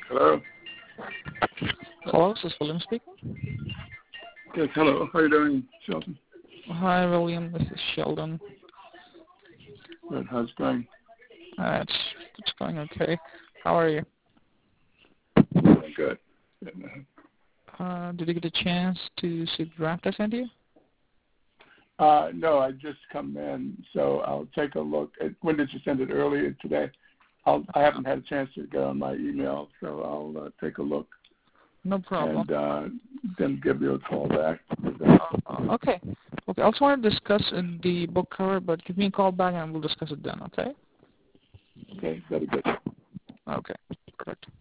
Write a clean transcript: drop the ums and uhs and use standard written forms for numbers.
Hello. Hello, this is William speaking. Yes, hello. How are you doing, Sheldon? Hi, William. This is Sheldon. Good. How's it going? It's going okay. How are you? Good. Did you get a chance to see the draft I sent you? No, I just come in, so I'll take a look. When did you send it? Earlier today? I haven't had a chance to get on my email, so I'll take a look. No problem. And then give you a call back. Okay. I also want to discuss the book cover, but give me a call back and we'll discuss it then, okay? Okay, that'll be good. Okay, perfect.